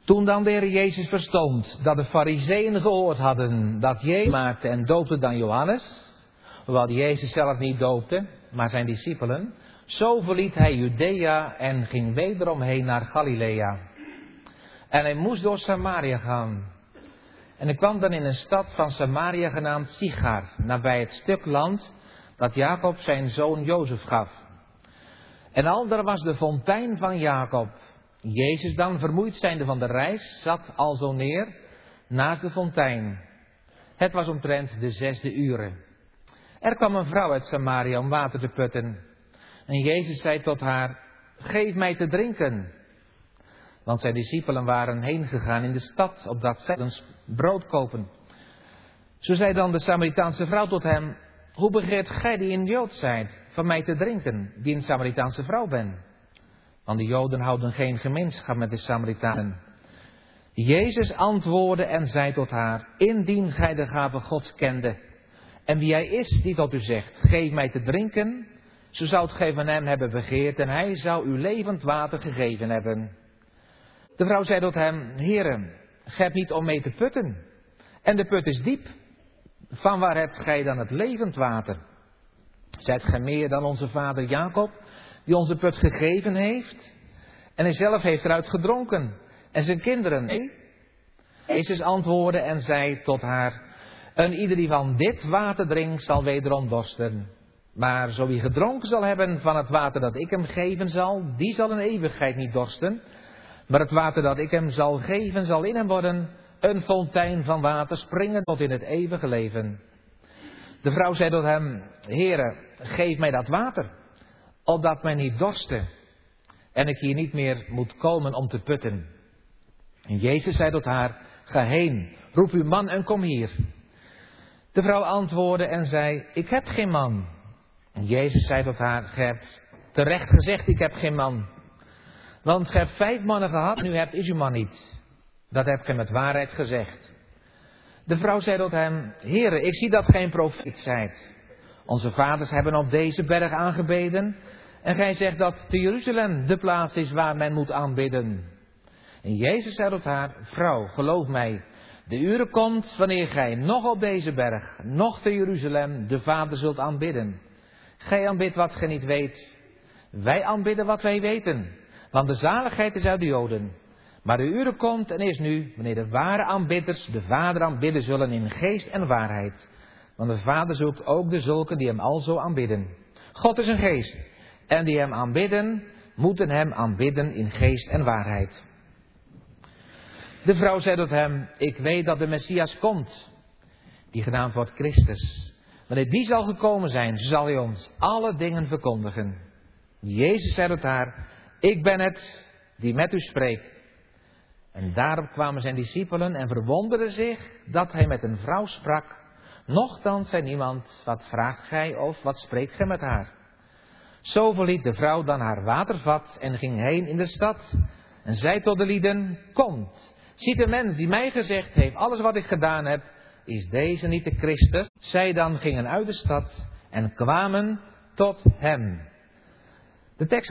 Toen dan de Heer Jezus verstond dat de Farizeeën gehoord hadden dat Jezus maakte en doopte dan Johannes, hoewel Jezus zelf niet doopte, maar zijn discipelen, zo verliet hij Judea en ging wederom heen naar Galilea. En hij moest door Samaria gaan. En hij kwam dan in een stad van Samaria genaamd Sichar, nabij het stuk land dat Jacob zijn zoon Jozef gaf. En al daar was de fontein van Jacob. Jezus dan, vermoeid zijnde van de reis, zat alzo neer naast de fontein. Het was omtrent de 6e uur. Er kwam een vrouw uit Samaria om water te putten. En Jezus zei tot haar, geef mij te drinken. Want zijn discipelen waren heen gegaan in de stad, opdat zij een brood kopen. Zo zei dan de Samaritaanse vrouw tot hem, hoe begeert gij die een Jood zijt, van mij te drinken, die een Samaritaanse vrouw ben? Want de Joden houden geen gemeenschap met de Samaritanen. Jezus antwoordde en zei tot haar, indien gij de gave Gods kende, en wie hij is die tot u zegt, geef mij te drinken, zo zoudt gij van hem hebben begeerd, en hij zou u levend water gegeven hebben. De vrouw zei tot hem, Heere, gij hebt niet om mee te putten, en de put is diep. Van waar hebt gij dan het levend water? Zijt gij meer dan onze vader Jacob, die onze put gegeven heeft? En hij zelf heeft eruit gedronken, en zijn kinderen. Nee? Jezus antwoordde en zei tot haar, een ieder die van dit water drinkt, zal wederom dorsten. Maar zo wie gedronken zal hebben van het water dat ik hem geven zal, die zal in eeuwigheid niet dorsten. Maar het water dat ik hem zal geven, zal in hem worden een fontein van water springen tot in het eeuwige leven. De vrouw zei tot hem, Heere, geef mij dat water, opdat mij niet dorste, en ik hier niet meer moet komen om te putten. En Jezus zei tot haar, ga heen, roep uw man en kom hier. De vrouw antwoordde en zei, ik heb geen man. En Jezus zei tot haar, gij hebt terecht gezegd, ik heb geen man. Want gij hebt 5 mannen gehad, nu hebt is uw man niet. Dat hebt gij met waarheid gezegd. De vrouw zei tot hem, Heere, ik zie dat gij een profeet zijt. Onze vaders hebben op deze berg aangebeden. En gij zegt dat te Jeruzalem de plaats is waar men moet aanbidden. En Jezus zei tot haar, vrouw, geloof mij, de uur komt wanneer gij nog op deze berg, nog te Jeruzalem de Vader zult aanbidden. Gij aanbidt wat gij niet weet. Wij aanbidden wat wij weten. Want de zaligheid is uit de Joden. Maar de uur komt en is nu, wanneer de ware aanbidders de Vader aanbidden zullen in geest en waarheid. Want de Vader zoekt ook de zulken die hem alzo aanbidden. God is een geest. En die hem aanbidden, moeten hem aanbidden in geest en waarheid. De vrouw zei tot hem, ik weet dat de Messias komt, die genaamd wordt Christus. Wanneer die zal gekomen zijn, zal hij ons alle dingen verkondigen. Jezus zei tot haar, ik ben het die met u spreekt. En daarop kwamen zijn discipelen en verwonderden zich dat hij met een vrouw sprak. Nochtans zei niemand, wat vraagt gij of wat spreekt gij met haar? Zo verliet de vrouw dan haar watervat en ging heen in de stad. En zei tot de lieden, komt, ziet de mens die mij gezegd heeft, alles wat ik gedaan heb, is deze niet de Christus? Zij dan gingen uit de stad en kwamen tot hem. De tekst